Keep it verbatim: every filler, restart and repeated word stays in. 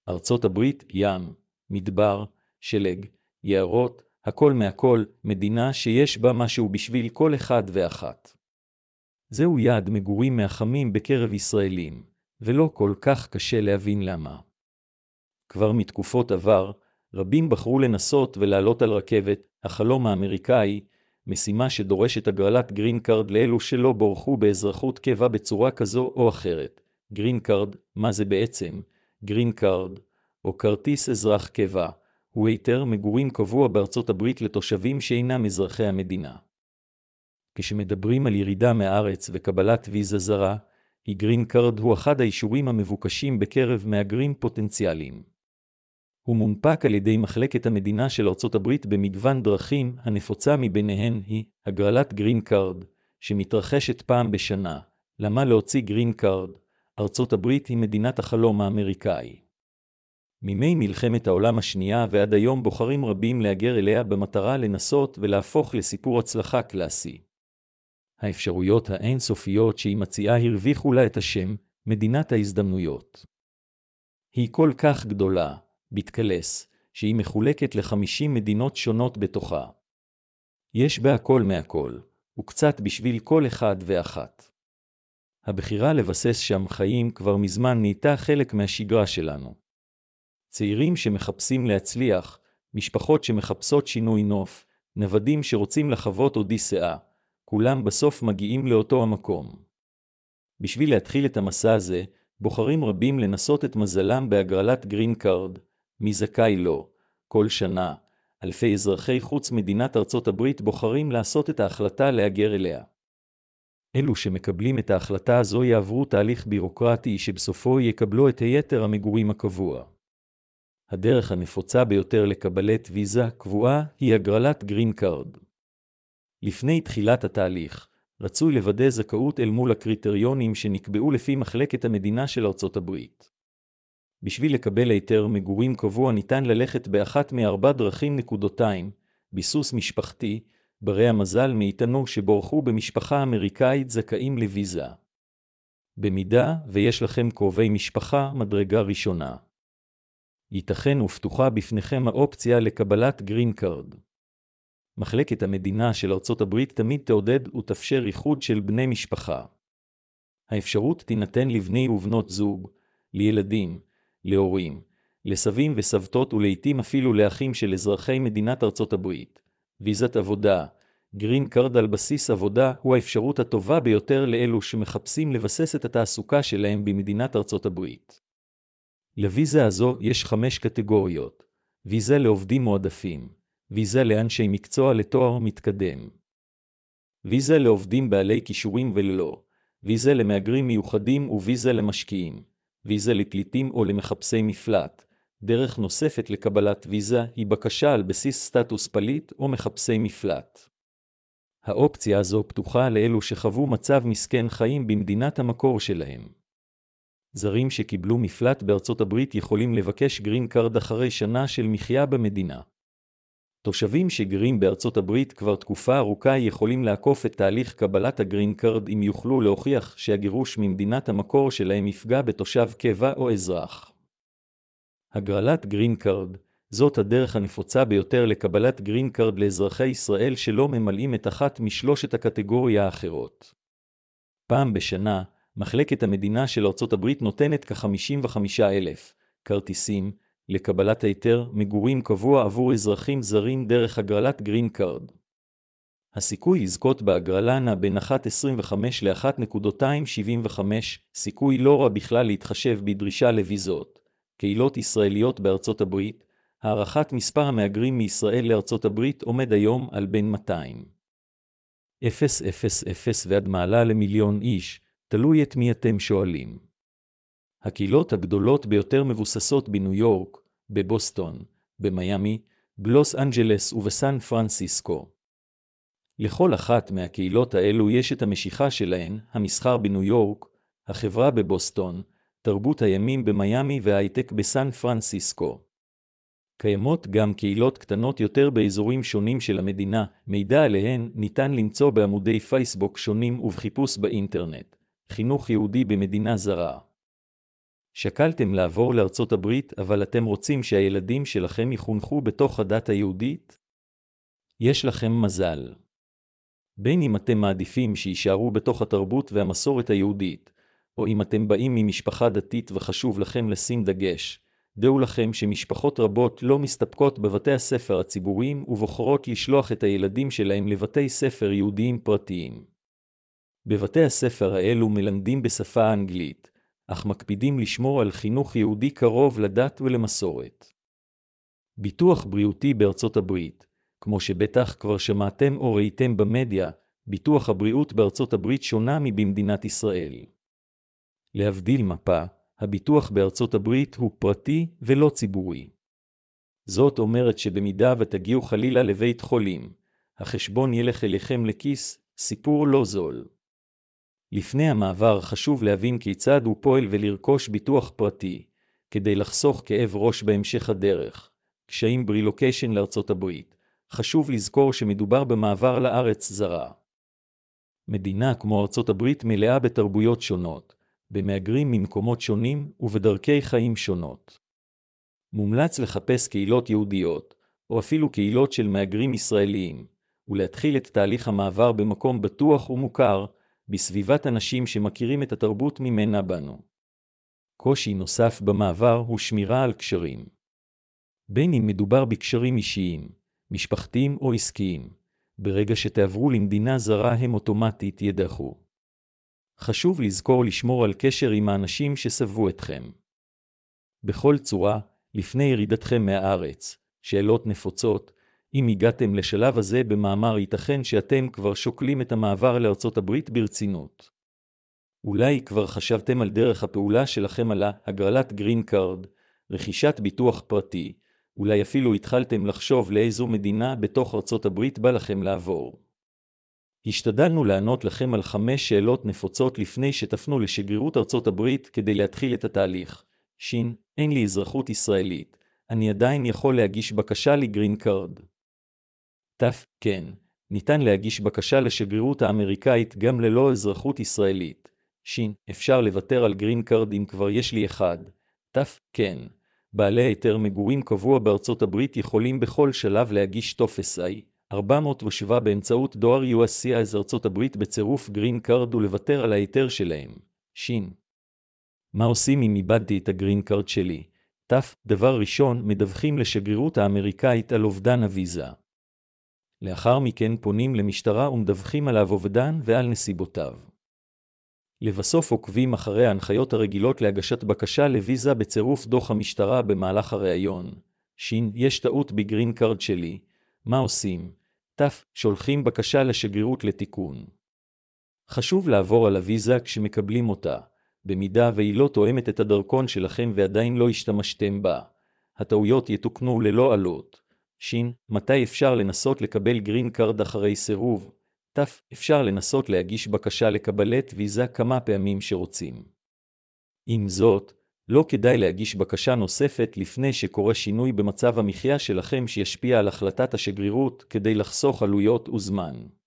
ארצות הברית, ים, מדבר, שלג, יערות, הכל מהכל, מדינה שיש בה משהו בשביל כל אחד ואחת. זהו יעד מגורים מהחמים בקרב ישראלים, ולא כל כך קשה להבין למה. כבר מתקופות עבר, רבים בחרו לנסות ולעלות על רכבת, החלום האמריקאי, משימה שדורשת הגרלת גרין קארד לאלו שלא בורחו באזרחות קבע בצורה כזו או אחרת. גרין קארד, מה זה בעצם? גרין קארד, או כרטיס אזרח קבע, הוא היתר מגורים קבוע בארצות הברית לתושבים שאינם אזרחי המדינה. כשמדברים על ירידה מהארץ וקבלת ויזה זרה, היא גרין קארד הוא אחד האישורים המבוקשים בקרב מהגרים פוטנציאליים. הוא מונפק על ידי מחלקת המדינה של ארצות הברית במגוון דרכים, הנפוצה מביניהן היא הגרלת גרין קארד, שמתרחשת פעם בשנה. למה להוציא גרין קארד? ארצות הברית היא מדינת החלום האמריקאי. מימי מלחמת העולם השנייה ועד היום בוחרים רבים להגר אליה במטרה לנסות ולהפוך לסיפור הצלחה קלאסי. האפשרויות האינסופיות שהיא מציעה הרוויחו לה את השם מדינת ההזדמנויות. היא כל כך גדולה, בתקלס, שהיא מחולקת ל-חמישים מדינות שונות בתוכה. יש בה הכל מהכל, וקצת בשביל כל אחד ואחת. הבחירה לבסס שם חיים כבר מזמן נהייתה חלק מהשגרה שלנו. צעירים שמחפשים להצליח, משפחות שמחפשות שינוי נוף, נוודים שרוצים לחוות אודיסאה, כולם בסוף מגיעים לאותו המקום. בשביל להתחיל את המסע הזה, בוחרים רבים לנסות את מזלם בהגרלת גרין קארד. מי זכאי לו? כל שנה, אלפי אזרחי חוץ מדינת ארצות הברית בוחרים לעשות את ההחלטה להגר אליה. אלו שמקבלים את ההחלטה הזו יעברו תהליך בירוקרטי שבסופו יקבלו את היתר המגורים הקבוע. הדרך הנפוצה ביותר לקבלת ויזה קבועה היא הגרלת גרין קארד. לפני תחילת התהליך, רצוי לוודא זכאות אל מול הקריטריונים שנקבעו לפי מחלקת המדינה של ארצות הברית. בשביל לקבל היתר מגורים קבוע ניתן ללכת באחת מארבע דרכים נקודותיים, ביסוס משפחתי, ברי המזל מאיתנו שבורחו במשפחה אמריקאית זכאים לויזה. במידה ויש לכם קרובי משפחה מדרגה ראשונה. ייתכן ופתוחה בפניכם האופציה לקבלת גרין קארד. מחלקת המדינה של ארצות הברית תמיד תעודד ותאפשר איחוד של בני משפחה. האפשרות תינתן לבני ובנות זוג, לילדים, להורים, לסבים וסבתות ולעיתים אפילו לאחים של אזרחי מדינת ארצות הברית. ויזת עבודה, גרין קארד על בסיס עבודה הוא האפשרות הטובה ביותר לאלו שמחפשים לבסס את התעסוקה שלהם במדינת ארצות הברית. לוויזה הזו יש חמש קטגוריות: ויזה לעובדים מועדפים, ויזה לאנשי מקצוע לתואר מתקדם, ויזה לעובדים בעלי כישורים וללא, ויזה למהגרים מיוחדים וויזה למשקיעים, ויזה לפליטים או למחפשי מפלט. דרך נוספת לקבלת ויזה היא בקשה על בסיס סטטוס פליט או מחפשי מפלט. האופציה הזו פתוחה לאלו שחוו מצב מסכן חיים במדינת המקור שלהם. זרים שקיבלו מפלט בארצות הברית יכולים לבקש גרין קארד אחרי שנה של מחיה במדינה. תושבים שגרים בארצות הברית כבר תקופה ארוכה יכולים לעקוף את תהליך קבלת הגרין קארד אם יוכלו להוכיח שהגירוש ממדינת המקור שלהם יפגע בתושב קבע או אזרח. הגרלת גרין קארד, זאת הדרך הנפוצה ביותר לקבלת גרין קארד לאזרחי ישראל שלא ממלאים את אחת משלושת הקטגוריה האחרות. פעם בשנה, מחלקת המדינה של ארצות הברית נותנת כ-חמישים וחמישה אלף כרטיסים לקבלת היתר מגורים קבוע עבור אזרחים זרים דרך הגרלת גרין קארד. הסיכוי לזכות בהגרלה נע בין אחת נקודה עשרים וחמש ל-אחת נקודה שבעים וחמש, סיכוי לא רע בכלל להתחשב בדרישה לוויזות. קהילות ישראליות בארצות הברית, הערכת מספר המהגרים מישראל לארצות הברית עומד היום על בין מאתיים אלף ועד מעלה למיליון איש, תלוי את מי אתם שואלים. הקהילות הגדולות ביותר מבוססות בניו יורק, בבוסטון, במיימי, בלוס אנג'לס ובסן פרנסיסקו. לכל אחת מהקהילות האלו יש את המשיכה שלהן, המסחר בניו יורק, החברה בבוסטון, תרבות הימים במיימי וההייטק בסן פרנסיסקו. קיימות גם קהילות קטנות יותר באזורים שונים של המדינה, מידע עליהן ניתן למצוא בעמודי פייסבוק שונים ובחיפוש באינטרנט. חינוך יהודי במדינה זרה. שקלתם לעבור לארצות הברית, אבל אתם רוצים שהילדים שלכם יחונכו בתוך הדת היהודית? יש לכם מזל. בין אם אתם מעדיפים שישארו בתוך התרבות והמסורת היהודית, או אם אתם באים ממשפחה דתית וחשוב לכם לשים דגש, דעו לכם שמשפחות רבות לא מסתפקות בבתי הספר הציבוריים ובוחרות לשלוח את הילדים שלהם לבתי ספר יהודיים פרטיים. בבתי הספר האלו מלמדים בשפה האנגלית, אך מקפידים לשמור על חינוך יהודי קרוב לדת ולמסורת. ביטוח בריאותי בארצות הברית, כמו שבטח כבר שמעתם או ראיתם במדיה, ביטוח הבריאות בארצות הברית שונה מבמדינת ישראל. להבדיל מפה, הביטוח בארצות הברית הוא פרטי ולא ציבורי. זאת אומרת שבמידה ותגיעו חלילה לבית חולים, החשבון ילך אליכם לכיס, סיפור לא זול. לפני המעבר חשוב להבין כיצד הוא פועל ולרכוש ביטוח פרטי, כדי לחסוך כאב ראש בהמשך הדרך. קשיים ברילוקיישן לארצות הברית, חשוב לזכור שמדובר במעבר לארץ זרה. מדינה כמו ארצות הברית מלאה בתרבויות שונות, במהגרים ממקומות שונים ובדרכי חיים שונות. מומלץ לחפש קהילות יהודיות, או אפילו קהילות של מהגרים ישראליים, ולהתחיל את תהליך המעבר במקום בטוח ומוכר, בסביבת אנשים שמכירים את התרבות ממנה בנו. קושי נוסף במעבר הוא שמירה על קשרים. בין אם מדובר בקשרים אישיים, משפחתיים או עסקיים, ברגע שתעברו למדינה זרה הם אוטומטית ידחו. חשוב לזכור לשמור על קשר עם האנשים שסבבו אתכם. בכל צורה, לפני ירידתכם מהארץ, שאלות נפוצות, אם הגעתם לשלב הזה במאמר ייתכן שאתם כבר שוקלים את המעבר לארצות הברית ברצינות. אולי כבר חשבתם על דרך הפעולה שלכם על הגרלת גרין קארד, רכישת ביטוח פרטי, אולי אפילו התחלתם לחשוב לאיזו מדינה בתוך ארצות הברית בא לכם לעבור. השתדלנו לענות לכם על חמש שאלות נפוצות לפני שתפנו לשגרירות ארצות הברית כדי להתחיל את התהליך. שין, אין לי אזרחות ישראלית, אני עדיין יכול להגיש בקשה לגרין קארד. תף, כן, ניתן להגיש בקשה לשגרירות האמריקאית גם ללא אזרחות ישראלית. שין, אפשר לוותר על גרין קארד אם כבר יש לי אחד. תף, כן, בעלי היתר מגורים קבוע בארצות הברית יכולים בכל שלב להגיש טופס איי ארבע מאות ושבע באמצעות דואר יו אס סי אז ארצות הברית בצירוף גרין קארד ולוותר על ההיתר שלהם. שין, מה עושים אם איבדתי את הגרין קארד שלי? תף, דבר ראשון, מדווחים לשגרירות האמריקאית על אובדן הוויזה. לאחר מכן פונים למשטרה ומדווחים עליו אובדן ועל נסיבותיו. לבסוף עוקבים אחרי ההנחיות הרגילות להגשת בקשה לוויזה בצירוף דוח המשטרה במהלך הראיון. שין, יש טעות בגרין קארד שלי. מה עושים? תף, שולחים בקשה לשגרירות לתיקון. חשוב לעבור על הוויזה כשמקבלים אותה, במידה והיא לא תואמת את הדרכון שלכם ועדיין לא השתמשתם בה. הטעויות יתוקנו ללא עלות. שין, מתי אפשר לנסות לקבל גרין קארד אחרי סירוב? תף, אפשר לנסות להגיש בקשה לקבלת ויזה כמה פעמים שרוצים. עם זאת, לא כדאי להגיש בקשה נוספת לפני שקורה שינוי במצב המחיה שלכם שישפיע על החלטת השגרירות כדי לחסוך עלויות וזמן.